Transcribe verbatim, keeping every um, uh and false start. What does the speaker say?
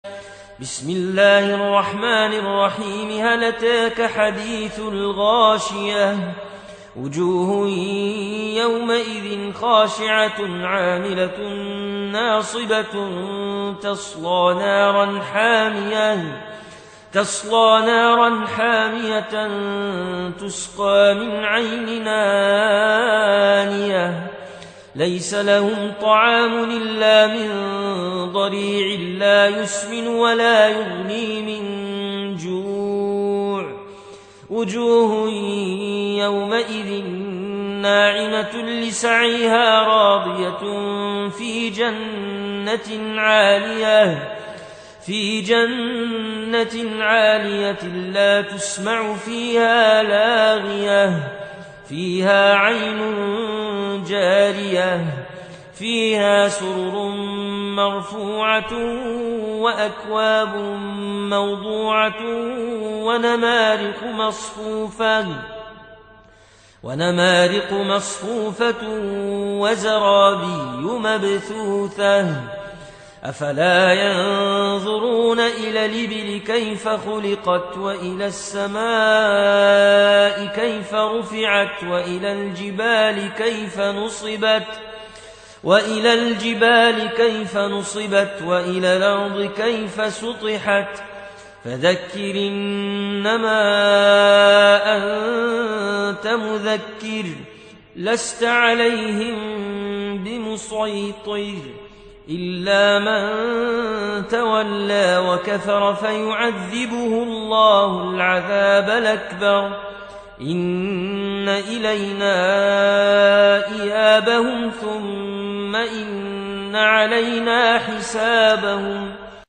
بسم الله الرحمن الرحيم. هل أتاك حديث الغاشية؟ وجوه يومئذ خاشعة عاملة ناصبة تصلى نارا حامية تصلى نارا حامية تسقى من عين آنية ليس لهم طعام إلا من ضريع لا يسمن ولا يغني من جوع. وجوه يومئذ ناعمة لسعيها راضية في جنة عالية في جنة عالية لا تسمع فيها لاغية فيها عين جارية فيها سرر مرفوعة وأكواب موضوعة ونمارق مصفوفة ونمارق مصفوفة وزرابي مبثوثة. أفلا ينظرون إلى الإبل كيف خلقت وإلى السماء كيف رفعت وإلى الجبال كيف نصبت وإلى الجبال كيف نصبت وإلى الأرض كيف سطحت. فذكر إنما أنت مذكر لست عليهم بمسيطر إلا من تولى وكفر فيعذبه الله العذاب الأكبر. إن إلينا إيابهم ثم إن علينا حسابهم.